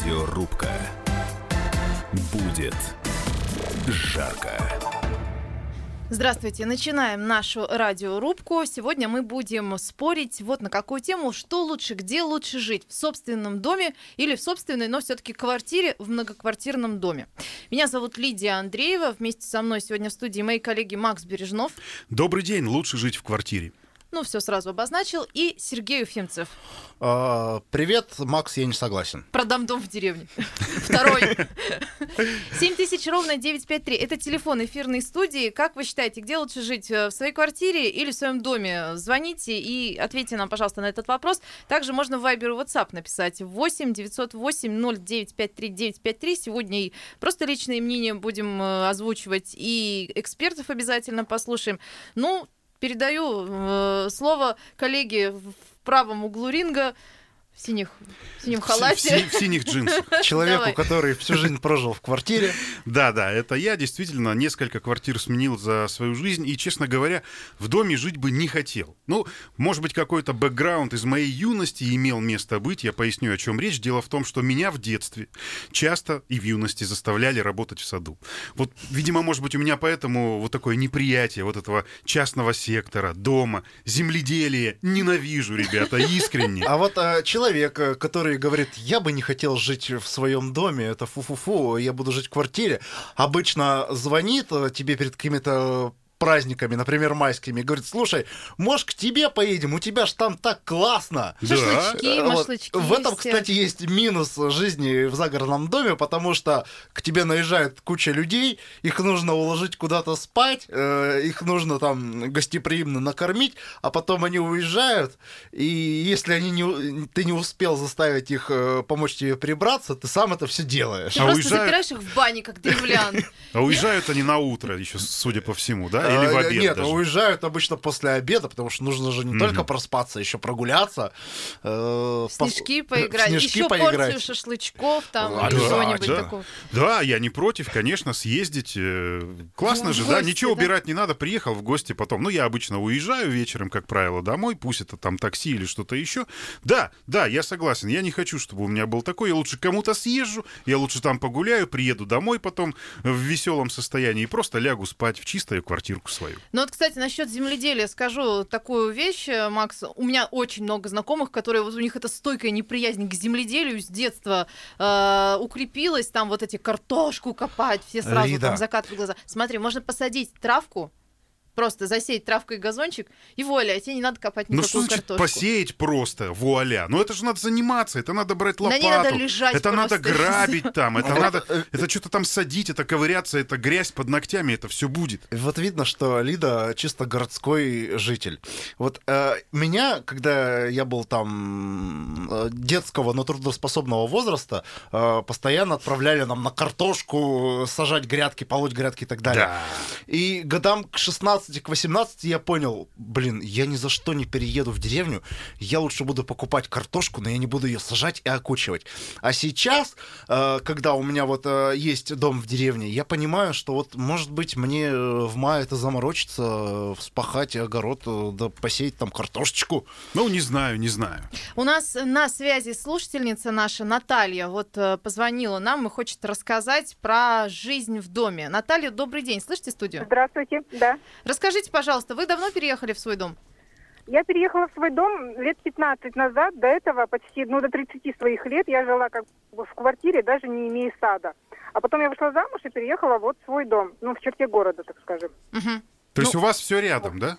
Радиорубка. Будет жарко. Здравствуйте, начинаем нашу радиорубку. Сегодня мы будем спорить вот на какую тему, что лучше, где лучше жить, в собственном доме или в собственной, но все-таки квартире в многоквартирном доме. Меня зовут Лидия Андреева, вместе со мной сегодня в студии мои коллеги Макс Бережнов. Добрый день, лучше жить в квартире. Ну, все сразу обозначил. И Сергей Уфимцев. Привет, Макс, я не согласен. Продам дом в деревне. Второй. 7000 ровно 953. Это телефон эфирной студии. Как вы считаете, где лучше жить? В своей квартире или в своем доме? Звоните и ответьте нам, пожалуйста, на этот вопрос. Также можно в Viber и WhatsApp написать 8 908 0953 953. Сегодня и просто личные мнения будем озвучивать, и экспертов обязательно послушаем. Ну, передаю слово коллеге в правом углу ринга в синем халате. В синих джинсах. Человеку, который всю жизнь прожил в квартире. Да, это я. Действительно, несколько квартир сменил за свою жизнь. И, честно говоря, в доме жить бы не хотел. Ну, может быть, какой-то бэкграунд из моей юности имел место быть. Я поясню, о чем речь. Дело в том, что меня в детстве часто и в юности заставляли работать в саду. Вот, видимо, может быть, у меня поэтому вот такое неприятие вот этого частного сектора, дома, земледелия. Ненавижу, ребята, искренне. А вот человек, который говорит, я бы не хотел жить в своем доме, это фу-фу-фу, я буду жить в квартире, обычно звонит тебе перед какими-то праздниками, например, майскими, говорит, слушай, может, к тебе поедем, у тебя ж там так классно. Шашлычки. В этом, кстати, есть минус жизни в загородном доме, потому что к тебе наезжает куча людей, их нужно уложить куда-то спать, их нужно там гостеприимно накормить, а потом они уезжают, и если ты не успел заставить их помочь тебе прибраться, ты сам это все делаешь. Ты просто запираешь их в бане, как древлян. А уезжают они на утро еще, судя по всему, да? Или в обед. Нет, даже. уезжают обычно после обеда, потому что нужно же не только проспаться, еще прогуляться. Снежки поиграть, еще порцию шашлычков, там, что-нибудь такого. Да, я не против, конечно, съездить. Классно же, да? Ничего убирать не надо, приехал в гости потом. Ну, я обычно уезжаю вечером, как правило, домой, пусть это там такси или что-то еще. Да, я согласен, я не хочу, чтобы у меня был такой. Я лучше кому-то съезжу, я лучше там погуляю, приеду домой потом в веселом состоянии и просто лягу спать в чистую квартирку свою. Ну вот, кстати, насчет земледелия скажу такую вещь, Макс. У меня очень много знакомых, которые вот у них эта стойкая неприязнь к земледелию с детства укрепилась. Там вот эти картошку копать, все сразу там закатывают глаза. Смотри, можно посадить травку, просто засеять травкой газончик, и вуаля, тебе не надо копать никакую картошку. Ну что значит посеять просто, вуаля? Ну это же надо заниматься, это надо брать лопату. Да, надо лежать это просто. Надо грабить там, это что-то там садить, это ковыряться, это грязь под ногтями, это все будет. Вот видно, что Лида чисто городской житель. Вот меня, когда я был там детского, но трудоспособного возраста, постоянно отправляли нам на картошку сажать грядки, полоть грядки и так далее. Да. И годам к 16 к 18 я понял, я ни за что не перееду в деревню, я лучше буду покупать картошку, но я не буду ее сажать и окучивать. А сейчас, когда у меня вот есть дом в деревне, я понимаю, что вот, может быть, мне в мае это заморочиться, вспахать огород, да посеять там картошечку. Ну, не знаю. У нас на связи слушательница наша Наталья, вот позвонила нам и хочет рассказать про жизнь в доме. Наталья, добрый день, слышите студию? Здравствуйте, да. Расскажите, пожалуйста, вы давно переехали в свой дом? Я переехала в свой дом лет 15 назад. До этого почти, до 30 своих лет я жила как бы в квартире, даже не имея сада. А потом я вышла замуж и переехала вот в свой дом, в черте города, так скажем. Угу. То есть у вас все рядом, да?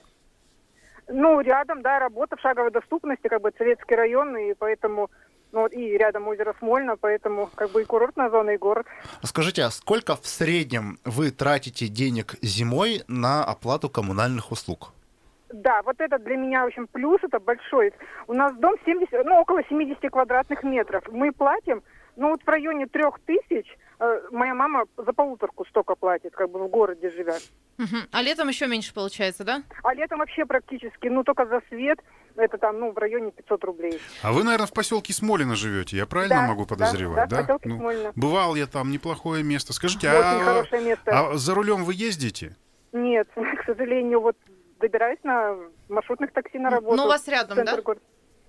Рядом, да, работа в шаговой доступности, Советский район, и поэтому... и рядом озеро Смольно, поэтому и курортная зона, и город. Скажите, а сколько в среднем вы тратите денег зимой на оплату коммунальных услуг? Да, вот это для меня, в общем, плюс, это большой. У нас дом около 70 квадратных метров. Мы платим, в районе 3000. Моя мама за полуторку столько платит, в городе живя. Угу. А летом еще меньше получается, да? А летом вообще практически, только за свет, это там, в районе 500 рублей. А вы, наверное, в поселке Смолино живете, я правильно могу подозревать, да? Да, в поселке Смолино. Бывал я там, неплохое место. Скажите, очень хорошее место. А за рулем вы ездите? Нет, к сожалению, добираюсь на маршрутных такси на работу. Но у вас рядом, да?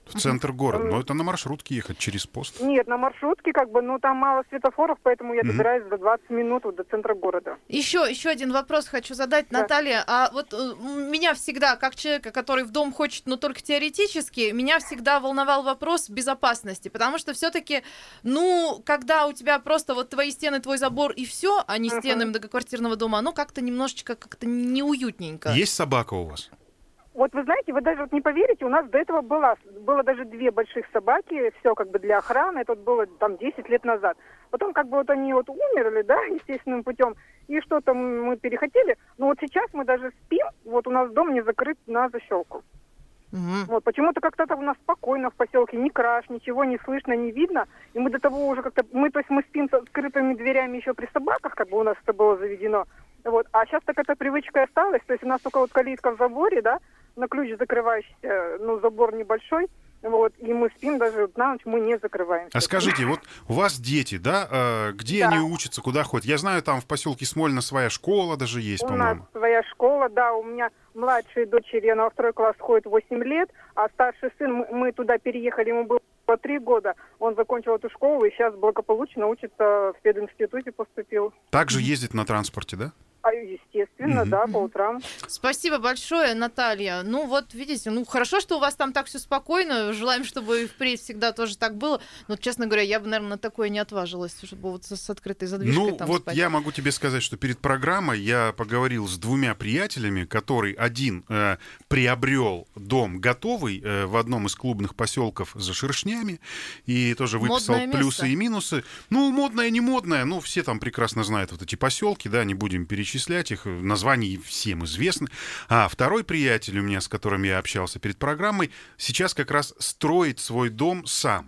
в центр города. Но это на маршрутке ехать через пост. Нет, на маршрутке там мало светофоров, поэтому я добираюсь за 20 минут до центра города. Еще один вопрос хочу задать, Да. Наталья. А вот меня всегда, как человека, который в дом хочет, но только теоретически, меня всегда волновал вопрос безопасности, потому что все-таки, когда у тебя просто вот твои стены, твой забор и все, а не стены многоквартирного дома, оно как-то немножечко неуютненько. Есть собака у вас? Вот вы знаете, вы даже не поверите, у нас до этого было даже 2 больших собаки, все для охраны, это было 10 лет назад. Потом они умерли, да, естественным путем, и что-то мы перехотели. Но вот сейчас мы даже спим, вот у нас дом не закрыт на защелку. Мгм. Вот почему-то как-то у нас спокойно в поселке, ни краж, ничего не слышно, не видно. И мы до того уже мы спим с открытыми дверями еще при собаках, у нас это было заведено. Вот. А сейчас так эта привычка осталась, то есть у нас только калитка в заборе, да, на ключ закрывающийся, забор небольшой, и мы спим даже на ночь, мы не закрываемся. А скажите, вот у вас дети, да, где Да. они учатся, куда ходят? Я знаю, там в поселке Смольно своя школа даже есть, У нас по-моему. своя школа, да, у меня младшие дочери, она во 2 класс ходит 8 лет, а старший сын, мы туда переехали, ему было 3 года, он закончил эту школу и сейчас благополучно учится в пединституте, поступил. Также ездит на транспорте, да? Естественно, да, по утрам. Спасибо большое, Наталья. Видите, хорошо, что у вас там так все спокойно. Желаем, чтобы и впредь всегда тоже так было. Но, честно говоря, я бы, наверное, на такое не отважилась, чтобы вот с открытой задвижкой там спать. Я могу тебе сказать, что перед программой я поговорил с 2 приятелями, который один приобрел дом готовый в одном из клубных поселков за Шершнями и тоже выписал Модное плюсы место. и минусы. Модное, не модное, все там прекрасно знают вот эти поселки, да, не будем перечислять их, названия всем известны. А второй приятель у меня, с которым я общался перед программой, сейчас как раз строит свой дом сам.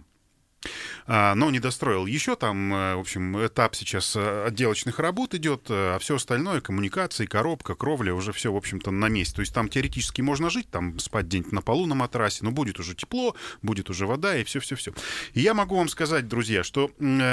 Но не достроил еще, там, в общем, этап сейчас отделочных работ идет, а все остальное, коммуникации, коробка, кровля, уже все, в общем-то, на месте. То есть там теоретически можно жить, там спать где-нибудь на полу на матрасе, но будет уже тепло, будет уже вода и все-все-все. И я могу вам сказать, друзья, что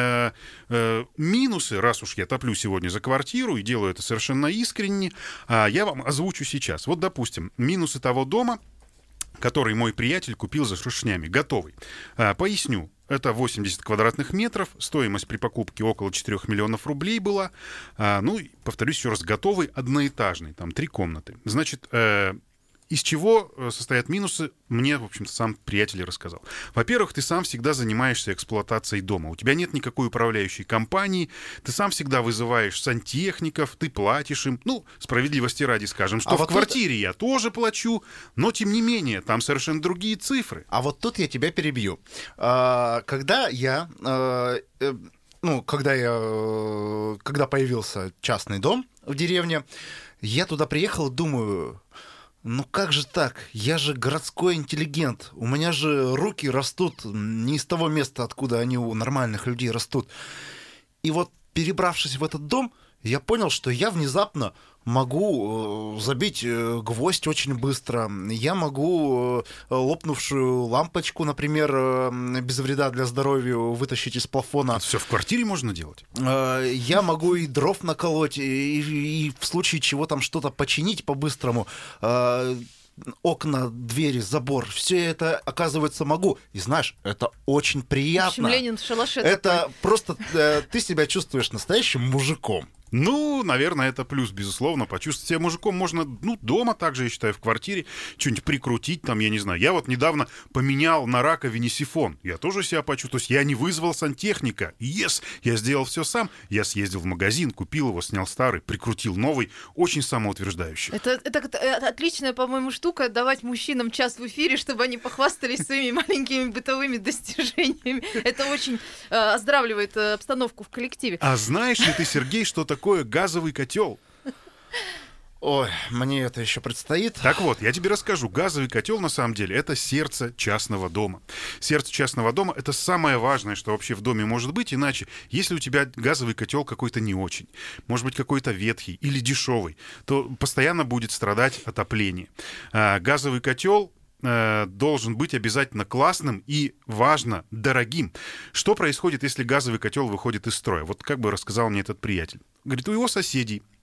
минусы, раз уж я топлю сегодня за квартиру и делаю это совершенно искренне, я вам озвучу сейчас. Вот, допустим, минусы того дома, который мой приятель купил за Шершнями, готовый. Поясню. Это 80 квадратных метров, стоимость при покупке около 4 миллионов рублей была. Повторюсь еще раз, готовый одноэтажный, там 3 комнаты. Значит, из чего состоят минусы, мне, в общем-то, сам приятель рассказал. Во-первых, ты сам всегда занимаешься эксплуатацией дома. У тебя нет никакой управляющей компании, ты сам всегда вызываешь сантехников, ты платишь им. Справедливости ради скажем, что в квартире я тоже плачу, но, тем не менее, там совершенно другие цифры. А вот тут я тебя перебью. Когда появился частный дом в деревне, я туда приехал и думаю... как же так? Я же городской интеллигент. У меня же руки растут не из того места, откуда они у нормальных людей растут. И вот, перебравшись в этот дом, я понял, что я внезапно могу забить гвоздь очень быстро. Я могу лопнувшую лампочку, например, без вреда для здоровья вытащить из плафона. Все в квартире можно делать? Я могу и дров наколоть, и в случае чего там что-то починить по-быстрому. Окна, двери, забор, все это, оказывается, могу. И знаешь, это очень приятно. В общем, Ленин в шалаше Это такой. просто ты себя чувствуешь настоящим мужиком. Наверное, это плюс, безусловно. Почувствовать себя мужиком можно, дома также, я считаю, в квартире. Что-нибудь прикрутить там, я не знаю. Я вот недавно поменял на раковине сифон. Я тоже себя почувствовал. То есть я не вызвал сантехника. Я сделал все сам. Я съездил в магазин, купил его, снял старый, прикрутил новый. Очень самоутверждающе. Это отличная, по-моему, штука — давать мужчинам час в эфире, чтобы они похвастались своими маленькими бытовыми достижениями. Это очень оздоравливает обстановку в коллективе. А знаешь ли ты, Сергей, что такое газовый котел? Ой, мне это еще предстоит. Так вот, я тебе расскажу. Газовый котел, на самом деле, это сердце частного дома. Сердце частного дома — это самое важное, что вообще в доме может быть. Иначе, если у тебя газовый котел какой-то не очень, может быть, какой-то ветхий или дешевый, то постоянно будет страдать отопление. Газовый котел должен быть обязательно классным и, важно, дорогим. Что происходит, если газовый котел выходит из строя? Вот как бы рассказал мне этот приятель. Говорит, у его соседей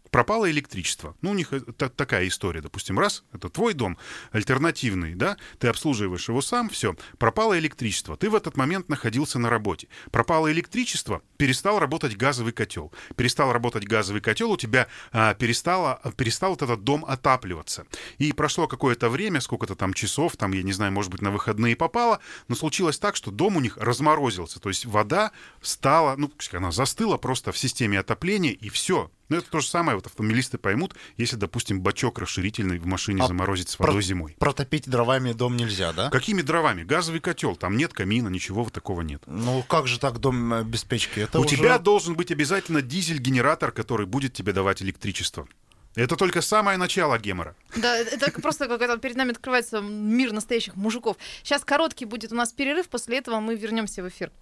пропало электричество. Ну, у них такая история, допустим, раз, это твой дом, альтернативный, да, ты обслуживаешь его сам, все, пропало электричество, ты в этот момент находился на работе. Пропало электричество, перестал работать газовый котел. Перестал работать газовый котел, у тебя перестал вот этот дом отапливаться. И прошло какое-то время, сколько-то там часов, там, я не знаю, может быть, на выходные попало, но случилось так, что дом у них разморозился, то есть вода стала, ну, она застыла просто в системе отопления, и все. Ну, это то же самое, вот автомобилисты поймут, если, допустим, бачок расширительный в машине заморозить с водой зимой. Протопить дровами дом нельзя, да? Какими дровами? Газовый котел, там нет камина, ничего вот такого нет. Ну, как же так дом без печки? Это У уже... тебя должен быть обязательно дизель-генератор, который будет тебе давать электричество. Это только самое начало гемора. Да, это просто какой-то перед нами открывается мир настоящих мужиков. Сейчас короткий будет у нас перерыв, после этого мы вернемся в эфир.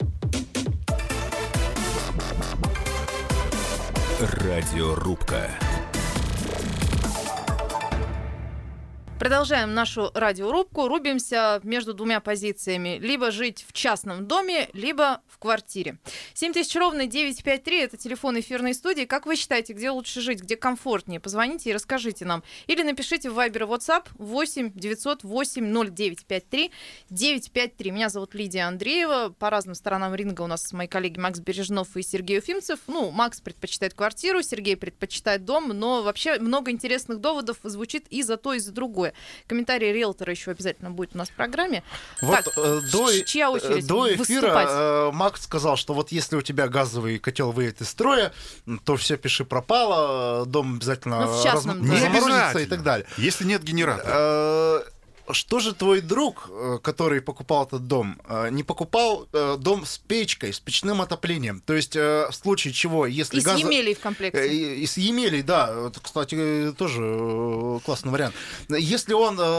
Радиорубка. Продолжаем нашу радиорубку. Рубимся между двумя позициями. Либо жить в частном доме, либо в квартире. 7000 ровно 953 — это телефон эфирной студии. Как вы считаете, где лучше жить, где комфортнее? Позвоните и расскажите нам. Или напишите в Viber и WhatsApp 8 908 0953 953. Меня зовут Лидия Андреева. По разным сторонам ринга у нас мои коллеги Макс Бережнов и Сергей Уфимцев. Ну, Макс предпочитает квартиру, Сергей предпочитает дом, но вообще много интересных доводов звучит и за то, и за другое. Комментарий риэлтора еще обязательно будет у нас в программе. Вот Так, чья до очередь эфира выступать? Макс сказал, что вот если у тебя газовый котел выйдет из строя, то все пиши пропало, дом обязательно Ну, в частном доме. Не заморозится и обязательно. так далее. Если нет генератора. Что же твой друг, который покупал этот дом, не покупал дом с печкой, с печным отоплением? То есть в случае чего, если И с Емелей в комплекте. И с Емелей, да, это, кстати, тоже классный вариант. Если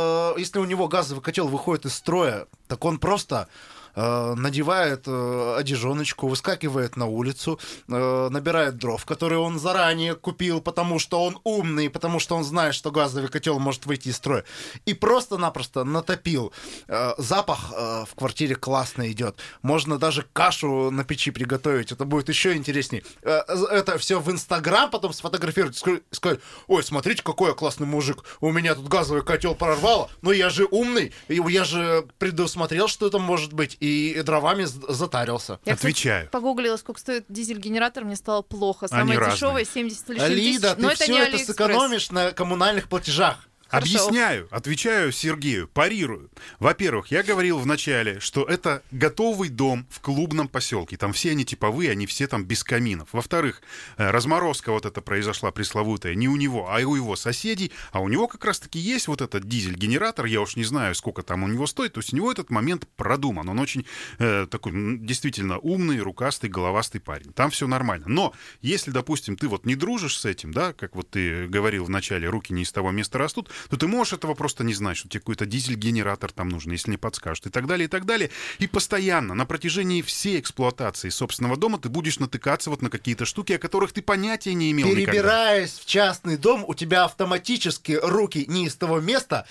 у него газовый котел выходит из строя, так он просто надевает одежоночку, выскакивает на улицу, набирает дров, которые он заранее купил, потому что он умный, потому что он знает, что газовый котел может выйти из строя, и просто-напросто натопил. Запах в квартире классно идет. Можно даже кашу на печи приготовить, это будет еще интересней. Это все в Инстаграм потом сфотографировать, сказать: ой, смотрите, какой я классный мужик, у меня тут газовый котел прорвало, но я же умный, я же предусмотрел, что это может быть, и дровами затарился. Я, кстати, Отвечаю. погуглила, сколько стоит дизель-генератор, мне стало плохо. Самое Они дешевое разные. 70 с лишним тысяч, Лида, но ты это не все это Алиэкспресс. сэкономишь на коммунальных платежах. Хорошо. Объясняю, отвечаю Сергею, парирую. Во-первых, я говорил в начале, что это готовый дом в клубном поселке. Там все они типовые, они все там без каминов. Во-вторых, разморозка вот эта произошла пресловутая не у него, а у его соседей. А у него как раз-таки есть вот этот дизель-генератор. Я уж не знаю, сколько там у него стоит. То есть у него этот момент продуман. Он очень такой действительно умный, рукастый, головастый парень. Там все нормально. Но если, допустим, ты вот не дружишь с этим, да, как вот ты говорил в начале, руки не из того места растут, то ты можешь этого просто не знать, что тебе какой-то дизель-генератор там нужен, если не подскажут, и так далее, и так далее. И постоянно, на протяжении всей эксплуатации собственного дома ты будешь натыкаться вот на какие-то штуки, о которых ты понятия не имел никогда. Перебираясь в частный дом, у тебя автоматически руки не из того места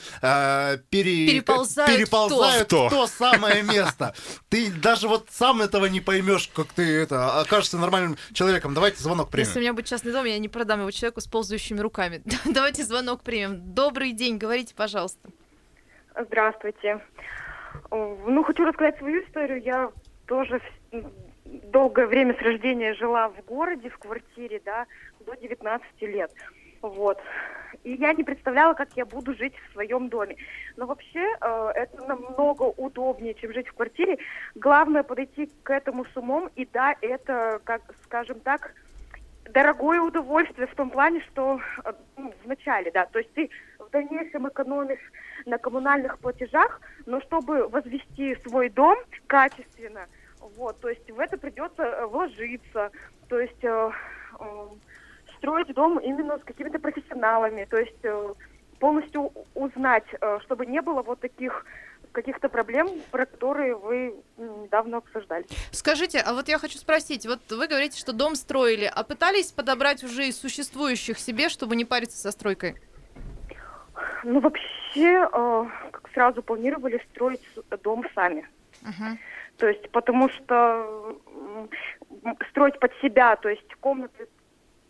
переползают в то самое место. Ты даже вот сам этого не поймешь, как ты окажешься нормальным человеком. Давайте звонок примем. Если у меня будет частный дом, я не продам его человеку с ползающими руками. Давайте звонок примем. Добрый день, говорите, пожалуйста. Здравствуйте. Ну, хочу рассказать свою историю. Я тоже долгое время с рождения жила в городе, в квартире, да, до 19 лет. Вот. И я не представляла, как я буду жить в своем доме. Но вообще это намного удобнее, чем жить в квартире. Главное подойти к этому с умом. И да, это, как, скажем так, дорогое удовольствие в том плане, что в начале, да, то есть ты в дальнейшем экономишь на коммунальных платежах, но чтобы возвести свой дом качественно, вот, то есть в это придется вложиться, то есть строить дом именно с какими-то профессионалами, то есть полностью узнать, чтобы не было вот таких каких-то проблем, про которые вы недавно обсуждали. Скажите, а вот я хочу спросить, вот вы говорите, что дом строили, а пытались подобрать уже из существующих себе, чтобы не париться со стройкой? Ну, вообще, сразу планировали строить дом сами. Uh-huh. То есть, потому что строить под себя, то есть комнаты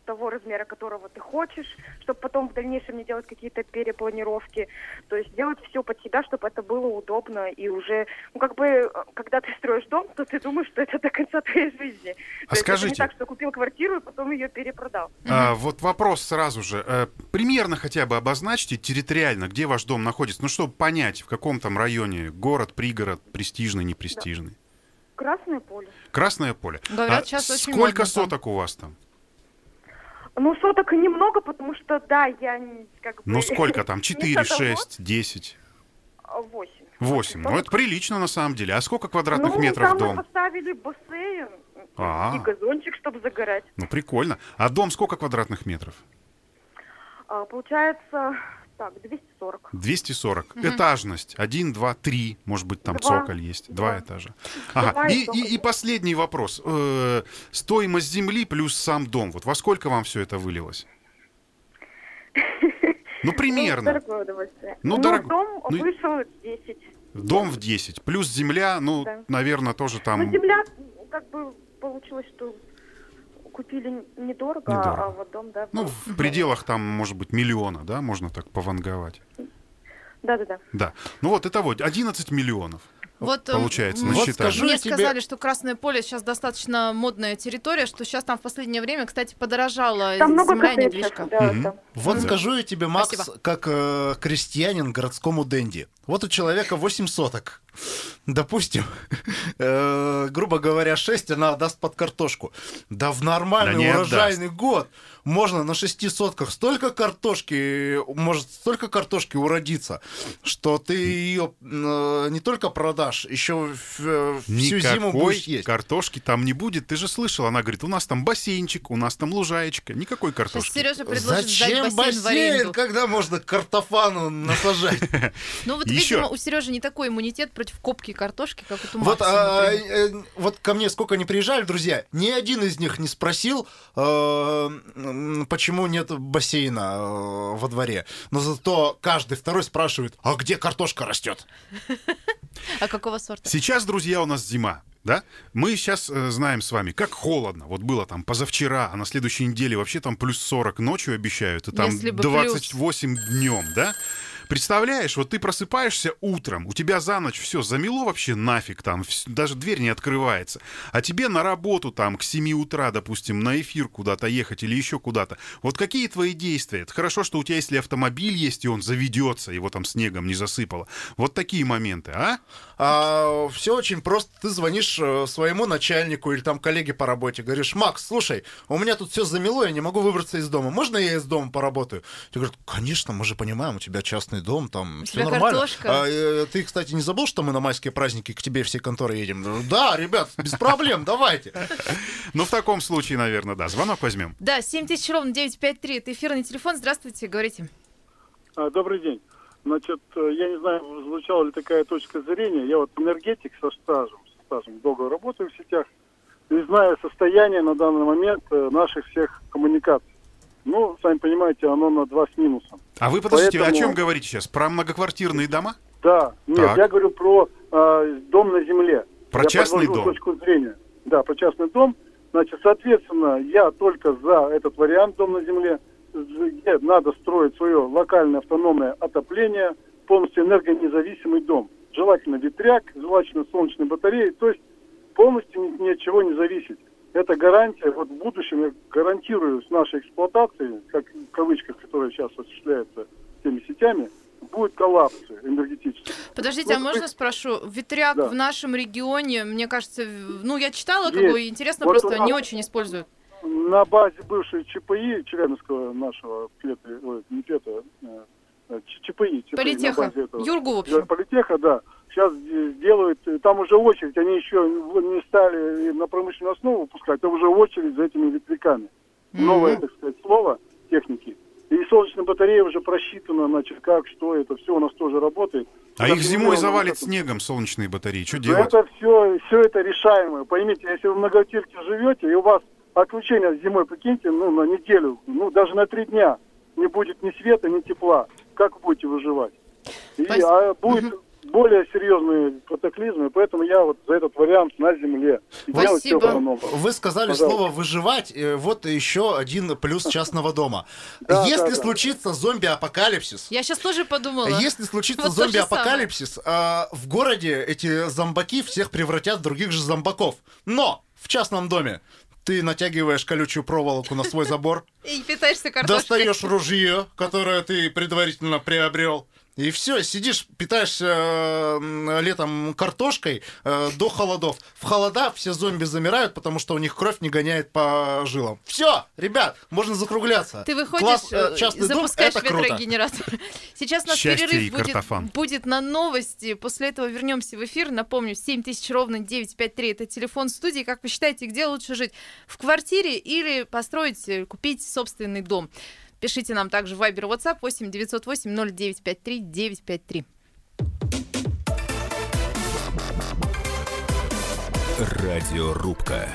того размера, которого ты хочешь, чтобы потом в дальнейшем не делать какие-то перепланировки. То есть делать все под себя, чтобы это было удобно. И уже, когда ты строишь дом, то ты думаешь, что это до конца твоей жизни. То есть скажите... это не так, что купил квартиру и потом ее перепродал. Вот вопрос сразу же. Примерно хотя бы обозначьте территориально, где ваш дом находится, чтобы понять, в каком там районе, город, пригород, престижный, непрестижный. Да. Красное поле. Красное поле. Говорят, сейчас очень сколько модно соток у вас там? Соток немного, потому что, да, я сколько там? 4, 6, 10? 8. 8. Это прилично на самом деле. А сколько квадратных метров там дом? Мы поставили бассейн и газончик, чтобы загорать. Прикольно. А дом сколько квадратных метров? Получается... 240. 240. Этажность. 1, 2, 3. Может быть, там цоколь есть. 2 этажа. Ага. И последний вопрос. Стоимость земли плюс сам дом. Вот во сколько вам все это вылилось? Примерно. Дорогое удовольствие. Дом вышел 10. Дом в 10. Плюс земля, наверное, тоже там... Земля, получилось, что купили недорого, а вот дом, да. В пределах там, может быть, миллиона, да, можно так пованговать. Да. Да. Итого 11 миллионов. Получается, насчитали. Мне сказали, что Красное поле сейчас достаточно модная территория, что сейчас там в последнее время, кстати, подорожала земля и недвижка. Скажу я тебе, Макс, Спасибо. как крестьянин городскому денди. Вот у человека 8 соток. Допустим, грубо говоря, 6 она отдаст под картошку. Да в нормальный урожайный год можно на 6 сотках столько картошки уродиться, что ты ее не только продашь, еще всю зиму будешь есть. Картошки там не будет. Ты же слышал, она говорит, у нас там бассейнчик, у нас там лужаечка. Никакой картошки. Сережа предложит Зачем сдать бассейн, когда можно картофану насажать? Видимо, у Сережи не такой иммунитет против копки картошки, как у Макса. Вот ко мне сколько не приезжали, друзья, ни один из них не спросил, почему нет бассейна во дворе. Но зато каждый второй спрашивает, а где картошка растет? А какого сорта? Сейчас, друзья, у нас зима. Да? Мы сейчас знаем с вами, как холодно. Вот было там позавчера, а на следующей неделе вообще там плюс 40 ночью обещают, и там 28 днем, да? Представляешь, вот ты просыпаешься утром, у тебя за ночь все замело вообще нафиг там, даже дверь не открывается, а тебе на работу там к 7 утра, допустим, на эфир куда-то ехать или еще куда-то. Вот какие твои действия? Это хорошо, что у тебя, если автомобиль есть, и он заведется, его там снегом не засыпало. Вот такие моменты, Все очень просто. Ты звонишь своему начальнику или там коллеге по работе, говоришь, Макс, слушай, у меня тут все замело, я не могу выбраться из дома. Можно я из дома поработаю? Ты говоришь, конечно, мы же понимаем, у тебя частный дом, там все нормально. Ты, кстати, не забыл, что мы на майские праздники к тебе всей конторы едем? Да, ребят, без проблем, давайте. В таком случае, наверное, да. Звонок возьмем. Да, 7000 ровно 953. Это эфирный телефон. Здравствуйте, говорите. Добрый день. Значит, я не знаю, звучала ли такая точка зрения. Я вот энергетик со стажем долго работаю в сетях, и знаю состояние на данный момент наших всех коммуникаций. Сами понимаете, оно на 2 с минусом. А вы, подождите, о чем говорите сейчас? Про многоквартирные дома? Да, нет, я говорю про дом на земле. Про частный дом? Точку зрения. Да, про частный дом. Значит, соответственно, я только за этот вариант дом на земле, где надо строить свое локальное автономное отопление, полностью энергонезависимый дом. Желательно ветряк, желательно солнечные батареи, то есть полностью ни от чего не зависеть. Это гарантия, вот в будущем я гарантирую с нашей эксплуатацией, как в кавычках, которая сейчас осуществляется теми сетями, будет коллапс энергетический. Подождите, а можно спрошу? Ветряк в нашем регионе, мне кажется, я читала, интересно, вот просто не очень используют. На базе бывшей ЧПИ, Челябинского нашего ЧПИ. Политеха, Юргу, в общем. Политеха, да. Сейчас делают, там уже очередь, они еще не стали на промышленную основу выпускать, там уже очередь за этими ветряками. Новое, так сказать, слово техники. И солнечная батарея уже просчитана, значит, как, что, это все у нас тоже работает. А их зимой завалит снегом солнечные батареи, что делать? Это все это решаемо. Поймите, если вы в многоквартирке живете, и у вас отключение зимой, прикиньте, на неделю, даже на 3 дня не будет ни света, ни тепла. Как вы будете выживать? Будет более серьезные катаклизмы, поэтому я вот за этот вариант на земле. И делать всё Спасибо. по-новому. Вы сказали Пожалуйста. слово «выживать». Вот еще один плюс частного дома. Да, Если да. случится зомби-апокалипсис, Я сейчас тоже подумала. Если случится Вот то же зомби-апокалипсис, в городе эти зомбаки всех превратят в других же зомбаков. Но в частном доме ты натягиваешь колючую проволоку на свой забор, И питаешься картошкой. достаешь ружье, которое ты предварительно приобрел, и все, сидишь, питаешься летом картошкой до холодов. В холода все зомби замирают, потому что у них кровь не гоняет по жилам. Все, ребят, можно закругляться. Ты выходишь, Класс, частный дом, запускаешь это круто. ветрогенератор. Сейчас у нас Счастье и перерыв картофан. будет на новости. После этого вернемся в эфир. Напомню, 7000 ровно 953 это телефон студии. Как вы считаете, где лучше жить? В квартире или построить, купить собственный дом? Пишите нам также в Viber, WhatsApp 8 908 0953 953. Радиорубка.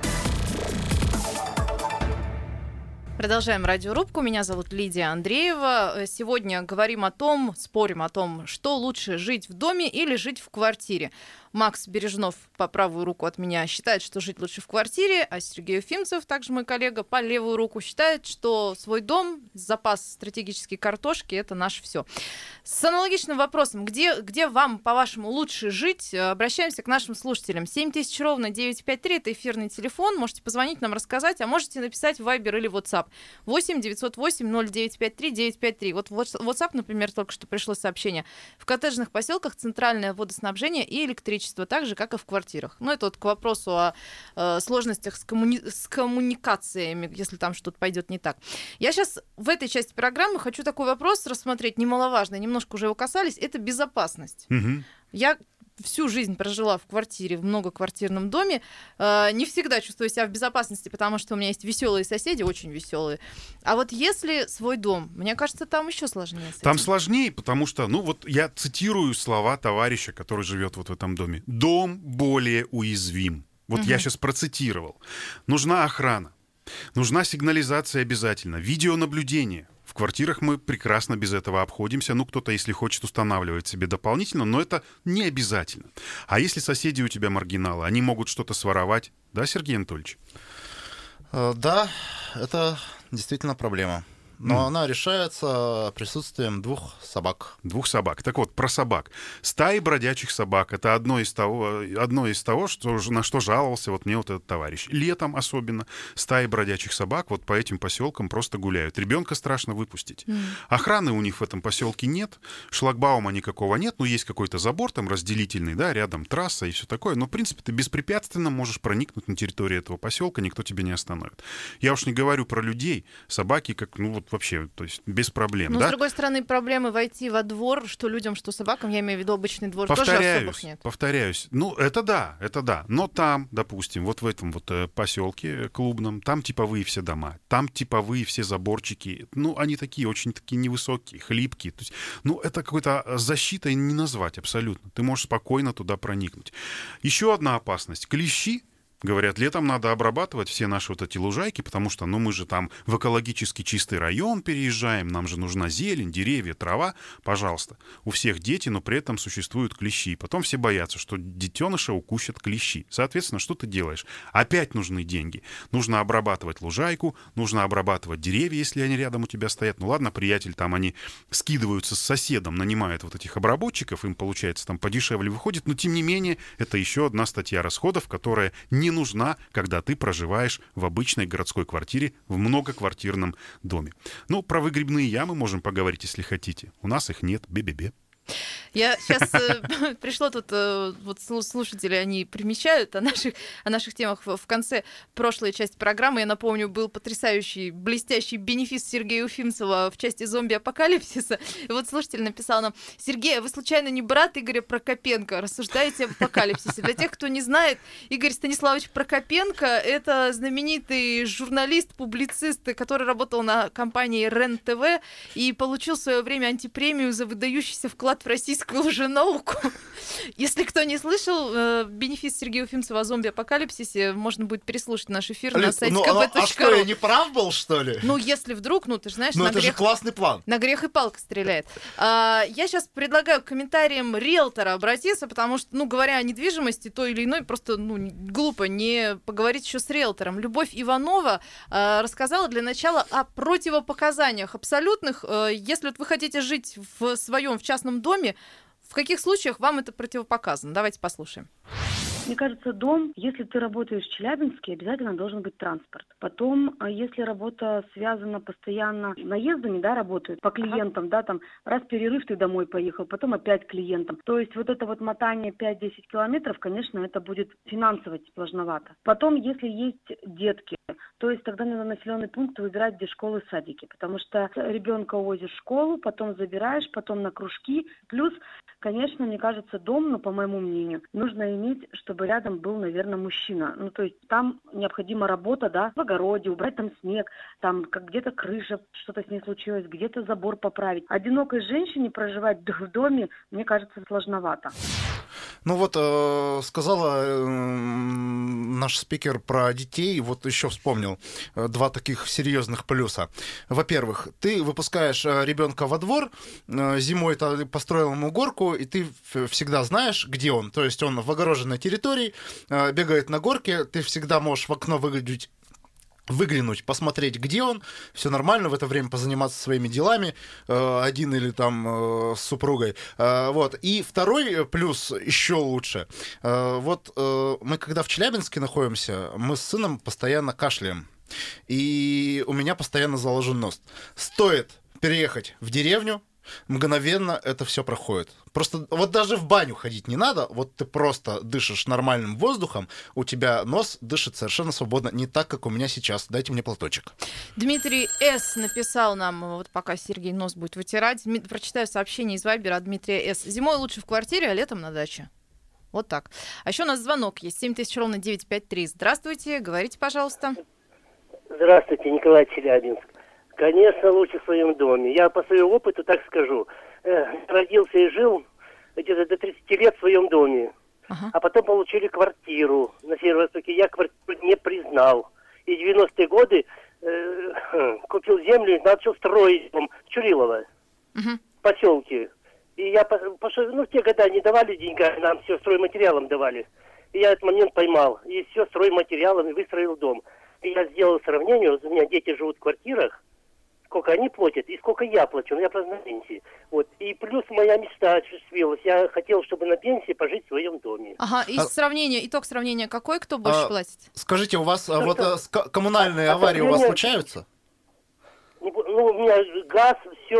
Продолжаем радиорубку. Меня зовут Лидия Андреева. Сегодня говорим о том, спорим о том, что лучше жить в доме или жить в квартире. Макс Бережнов по правую руку от меня считает, что жить лучше в квартире, а Сергей Уфимцев, также мой коллега, по левую руку считает, что свой дом, запас стратегической картошки — это наше все. С аналогичным вопросом, где вам, по-вашему, лучше жить, обращаемся к нашим слушателям. 7000 ровно 953 это эфирный телефон, можете позвонить нам, рассказать, а можете написать в Viber или WhatsApp 8 908 0953 953. Вот в WhatsApp, например, только что пришло сообщение. В коттеджных поселках центральное водоснабжение и электричество, так же, как и в квартирах. Ну, это вот к вопросу о сложностях с коммуникациями, если там что-то пойдет не так. Я сейчас в этой части программы хочу такой вопрос рассмотреть, немаловажный, немножко уже его касались, это безопасность. Мгм. Я всю жизнь прожила в квартире, в многоквартирном доме. Не всегда чувствую себя в безопасности, потому что у меня есть веселые соседи, очень веселые. А вот если свой дом, мне кажется, там еще сложнее. с Там этим. сложнее, потому что, ну вот я цитирую слова товарища, который живет вот в этом доме. Дом более уязвим. Вот я сейчас процитировал. Нужна охрана, нужна сигнализация обязательно, видеонаблюдение. В квартирах мы прекрасно без этого обходимся. Ну, кто-то, если хочет, устанавливает себе дополнительно, но это не обязательно. А если соседи у тебя маргиналы, они могут что-то своровать. Да, Сергей Анатольевич? Да, это действительно проблема. Но она решается присутствием 2 собак. 2 собак. Так вот, про собак. Стаи бродячих собак — это одно из того, что, на что жаловался вот мне вот этот товарищ. Летом особенно стаи бродячих собак вот по этим поселкам просто гуляют. Ребенка страшно выпустить. Охраны у них в этом поселке нет, шлагбаума никакого нет, ну, есть какой-то забор там разделительный, да, рядом трасса и все такое. Но, в принципе, ты беспрепятственно можешь проникнуть на территорию этого поселка, никто тебя не остановит. Я уж не говорю про людей. Собаки, как, ну, вот вообще, то есть без проблем, Но, да? с другой стороны, проблемы войти во двор, что людям, что собакам, я имею в виду обычный двор, тоже особых нет. Повторяюсь. Ну, это да. Но там, допустим, вот в этом вот поселке клубном, там типовые все дома, там типовые все заборчики. Ну, они такие, очень такие невысокие, хлипкие. То есть, ну, это какой-то защитой не назвать абсолютно. Ты можешь спокойно туда проникнуть. Еще одна опасность. Клещи. Говорят, летом надо обрабатывать все наши вот эти лужайки, потому что, ну, мы же там в экологически чистый район переезжаем, нам же нужна зелень, деревья, трава. Пожалуйста. У всех дети, но при этом существуют клещи. Потом все боятся, что детеныша укусят клещи. Соответственно, что ты делаешь? Опять нужны деньги. Нужно обрабатывать лужайку, нужно обрабатывать деревья, если они рядом у тебя стоят. Ну ладно, приятель, там они скидываются с соседом, нанимают вот этих обработчиков, им, получается, там подешевле выходит, но тем не менее, это еще одна статья расходов, которая не нужна, когда ты проживаешь в обычной городской квартире в многоквартирном доме. Ну, про выгребные ямы можем поговорить, если хотите. У нас их нет. Бе-бе-бе. Я сейчас пришло тут, вот слушатели, они примечают о наших темах в конце прошлой части программы. Я напомню, был потрясающий, блестящий бенефис Сергея Уфимцева в части зомби-апокалипсиса. И вот слушатель написал нам: Сергей, а вы случайно не брат Игоря Прокопенко? Рассуждаете об апокалипсисе. Для тех, кто не знает, Игорь Станиславович Прокопенко — это знаменитый журналист, публицист, который работал на компании РЕН-ТВ и получил в свое время антипремию за выдающийся вклад в российское советскую уже науку. Если кто не слышал, бенефис Сергея Уфимцева о зомби-апокалипсисе, можно будет переслушать наш эфир на сайте kp.ru. А что, я не прав был, что ли? Ну, если вдруг, ты же знаешь, это же классный план. На грех и палка стреляет. Я сейчас предлагаю к комментариям риэлтора обратиться, потому что, говоря о недвижимости той или иной, просто глупо не поговорить еще с риэлтором. Любовь Иванова рассказала для начала о противопоказаниях абсолютных. Если вы хотите жить в своем, в частном доме, в каких случаях вам это противопоказано? Давайте послушаем. Мне кажется, дом, если ты работаешь в Челябинске, обязательно должен быть транспорт. Потом, если работа связана постоянно наездами, работают по клиентам, там раз перерыв ты домой поехал, потом опять к клиентам. То есть вот это вот мотание 5-10 километров, конечно, это будет финансово сложновато. Потом, если есть детки, то есть тогда надо населенный пункт выбирать, где школы, садики, потому что ребенка увозишь в школу, потом забираешь, потом на кружки. Плюс, конечно, мне кажется, дом, по моему мнению, нужно иметь, чтобы рядом был, наверное, мужчина. То есть там необходима работа, в огороде, убрать там снег, там как где-то крыша, что-то с ней случилось, где-то забор поправить. Одинокой женщине проживать в доме, мне кажется, сложновато. Сказала наш спикер про детей, еще вспомнил два таких серьезных плюса. Во-первых, ты выпускаешь ребенка во двор, зимой ты построил ему горку, и ты всегда знаешь, где он. То есть он в огороженной территории, бегает на горке, ты всегда можешь в окно выглянуть, посмотреть, где он, все нормально, в это время позаниматься своими делами, один или с супругой. И второй плюс еще лучше. Мы когда в Челябинске находимся, мы с сыном постоянно кашляем. И у меня постоянно заложен нос. Стоит переехать в деревню, мгновенно это все проходит. Просто даже в баню ходить не надо, ты просто дышишь нормальным воздухом, у тебя нос дышит совершенно свободно, не так, как у меня сейчас. Дайте мне платочек. Дмитрий С. написал нам, пока Сергей нос будет вытирать, прочитаю сообщение из Вайбера от Дмитрия С. Зимой лучше в квартире, а летом на даче. Вот так. А еще у нас звонок есть, 7000 ровно 953. Здравствуйте, говорите, пожалуйста. Здравствуйте, Николай, Челябинск. Конечно, лучше в своем доме. Я по своему опыту так скажу. Родился и жил где-то до 30 лет в своем доме. А потом получили квартиру на Северо-Востоке. Я квартиру не признал. И в 90-е годы купил землю и начал строить дом в Чурилово, в поселке. И я пошел, в те годы не давали деньги, нам все стройматериалом давали. И я этот момент поймал. И все стройматериалом, и выстроил дом. И я сделал сравнение, у меня дети живут в квартирах, сколько они платят и сколько я плачу, я просто на пенсии. И плюс моя мечта осуществилась. Я хотел, чтобы на пенсии пожить в своем доме. Итог сравнения какой? Кто больше платит? Скажите, у вас коммунальные аварии у вас случаются? У меня газ,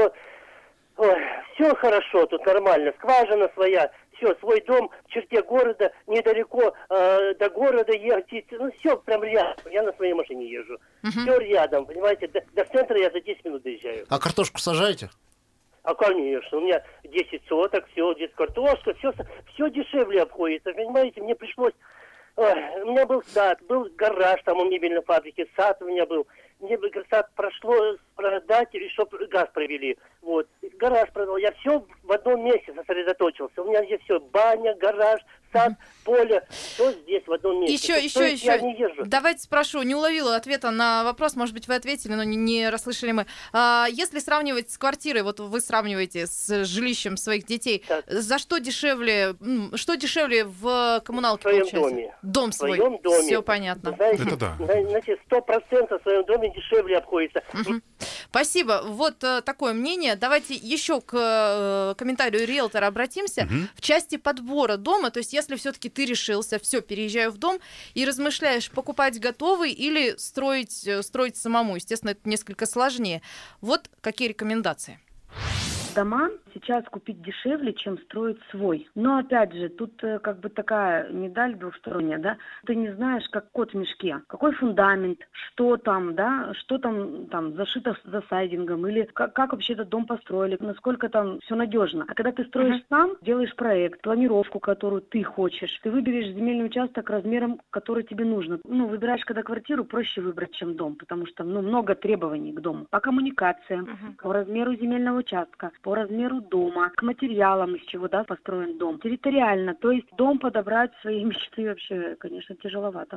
все хорошо, тут нормально, скважина своя. Все, свой дом в черте города, недалеко до города ехать. Все прям рядом. Я на своей машине езжу. Все рядом, понимаете. До центра я за 10 минут доезжаю. А картошку сажаете? А конечно. У меня 10 соток, все, здесь картошка, все дешевле обходится. Понимаете, мне пришлось... у меня был сад, был гараж там у мебельной фабрики, сад у меня был. Мне бы сад прошло продать, чтобы газ провели. Гараж продал. Я все в одном месте сосредоточился. У меня здесь все: баня, гараж, сад, поле. Все здесь в одном месте. Еще. Я не езжу. Давайте спрошу. Не уловила ответа на вопрос. Может быть, вы ответили, но не расслышали мы. Если сравнивать с квартирой, вы сравниваете с жилищем своих детей, за что дешевле? Что дешевле в коммуналке получается? В своем доме. Дом свой. В своем доме. Все понятно. Это да. Знаете, 100% в своем доме дешевле обходится. Спасибо. Такое мнение. Давайте еще к комментарию риэлтора обратимся. В части подбора дома, то есть если все-таки ты решился, все, переезжаю в дом, и размышляешь, покупать готовый или строить самому. Естественно, это несколько сложнее. Какие рекомендации? Дома сейчас купить дешевле, чем строить свой. Но опять же, тут такая медаль двухсторонняя, да? Ты не знаешь, как кот в мешке. Какой фундамент, что там зашито за сайдингом, или как вообще этот дом построили, насколько там все надежно. А когда ты строишь сам, делаешь проект, планировку, которую ты хочешь, ты выберешь земельный участок размером, который тебе нужно. Выбираешь, когда квартиру, проще выбрать, чем дом, потому что много требований к дому. По коммуникациям, по размеру земельного участка, по размеру дома, к материалам, из чего, да, построен дом. Территориально, то есть дом подобрать своей мечты вообще, конечно, тяжеловато.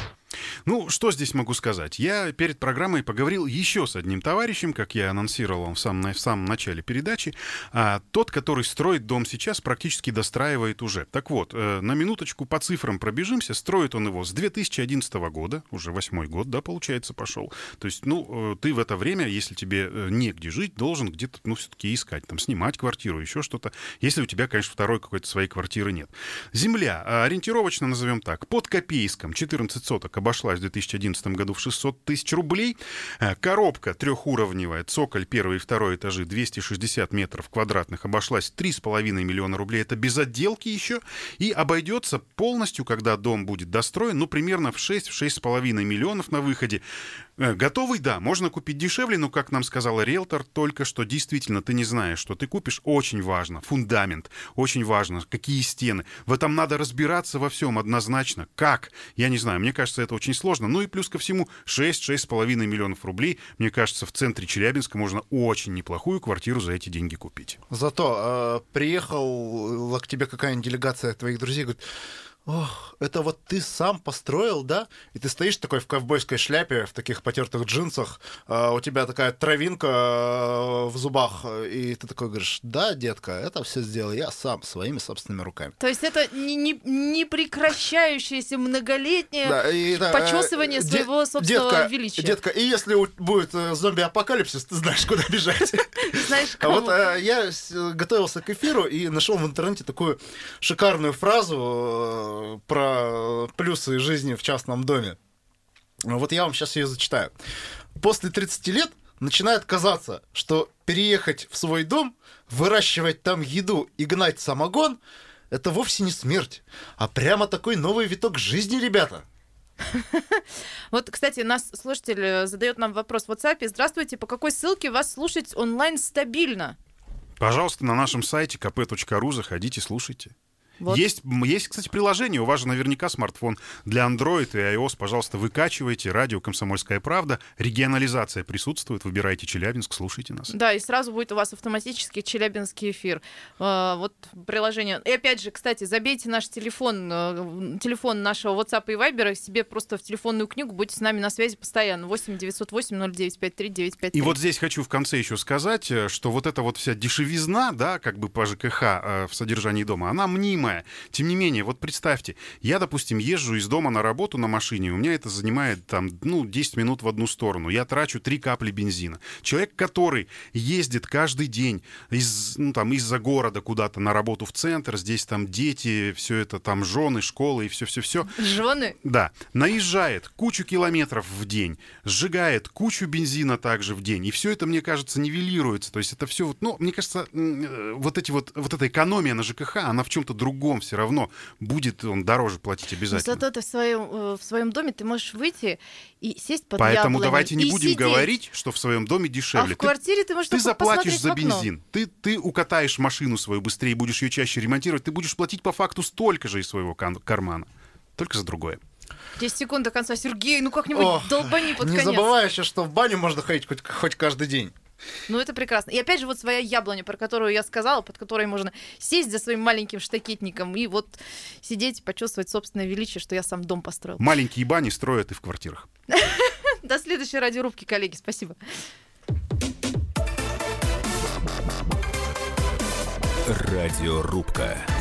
Ну, что здесь могу сказать? Я перед программой поговорил еще с одним товарищем, как я анонсировал вам в самом начале передачи. Тот, который строит дом сейчас, практически достраивает уже. Так вот, на минуточку по цифрам пробежимся. Строит он его с 2011 года, уже 8-й год, да, получается, пошел. То есть, ну, ты в это время, если тебе негде жить, должен где-то, ну, все-таки искать, там, снимать квартиру, еще что-то. Если у тебя, конечно, второй какой-то своей квартиры нет. Земля, ориентировочно назовем так, под Копейском 14 соток обошлась в 2011 году в 600 тысяч рублей. Коробка трехуровневая, цоколь, первый и второй этажи, 260 метров квадратных, обошлась 3,5 миллиона рублей. Это без отделки еще. И обойдется полностью, когда дом будет достроен, ну, примерно в 6-6,5 миллионов на выходе. Готовый, да, можно купить дешевле, но, как нам сказала риэлтор, только что действительно ты не знаешь, что ты купишь. Очень важно. Фундамент. Очень важно. Какие стены. В этом надо разбираться во всем однозначно. Как? Я не знаю. Мне кажется, это очень сложно. Ну и плюс ко всему 6-6,5 миллионов рублей. Мне кажется, в центре Челябинска можно очень неплохую квартиру за эти деньги купить. Зато приехала к тебе какая-нибудь делегация твоих друзей, говорит: ох, это вот ты сам построил, да? И ты стоишь такой в ковбойской шляпе, в таких потертых джинсах, у тебя такая травинка в зубах, и ты такой говоришь: да, детка, это все сделал я сам, своими собственными руками. То есть это не прекращающееся многолетнее почесывание своего собственного величия. Детка, и если будет зомби-апокалипсис, ты знаешь, куда бежать. Знаешь, а вот я готовился к эфиру и нашел в интернете такую шикарную фразу про плюсы жизни в частном доме. Вот я вам сейчас ее зачитаю. После 30 лет начинает казаться, что переехать в свой дом, выращивать там еду и гнать самогон — это вовсе не смерть, а прямо такой новый виток жизни, ребята. Вот, кстати, наш слушатель задает нам вопрос в WhatsApp. Здравствуйте, по какой ссылке вас слушать онлайн стабильно? Пожалуйста, на нашем сайте kp.ru заходите, слушайте. Вот. Есть, кстати, приложение. У вас же наверняка смартфон для Android и iOS. Пожалуйста, выкачивайте. Радио «Комсомольская правда». Регионализация присутствует. Выбирайте Челябинск, слушайте нас. Да, и сразу будет у вас автоматически челябинский эфир. Вот приложение. И опять же, кстати, забейте наш телефон нашего WhatsApp и Viber себе просто в телефонную книгу. Будьте с нами на связи постоянно. 8 908 0953 953. И вот здесь хочу в конце еще сказать, что вот эта вот вся дешевизна, да, как бы по ЖКХ в содержании дома, она мнимая. Тем не менее, вот представьте, я, допустим, езжу из дома на работу на машине, у меня это занимает там, 10 минут в одну сторону, я трачу 3 капли бензина. Человек, который ездит каждый день из-за города куда-то на работу в центр, здесь там дети, все это там жены, школы и все-все-все. Жены? Да. Наезжает кучу километров в день, сжигает кучу бензина также в день, и все это, мне кажется, нивелируется. То есть это все, мне кажется, вот эта экономия на ЖКХ, она в чем-то другом все равно будет он дороже платить обязательно. Но зато ты в своем доме ты можешь выйти и сесть под Поэтому яблоней. Давайте не будем сидеть. Говорить, что в своем доме дешевле. А в квартире ты можешь ты заплатишь за в окно. бензин, ты укатаешь машину свою быстрее, будешь ее чаще ремонтировать, ты будешь платить по факту столько же из своего кармана, только за другое. 10 секунд до конца. Сергей, как-нибудь долбани под конец. Не забывай еще, что в баню можно ходить хоть каждый день. Ну, это прекрасно. И опять же, вот своя яблоня, про которую я сказала, под которой можно сесть за своим маленьким штакетником и вот сидеть, почувствовать собственное величие, что я сам дом построил. Маленькие бани строят и в квартирах. До следующей радиорубки, коллеги. Спасибо. Радиорубка.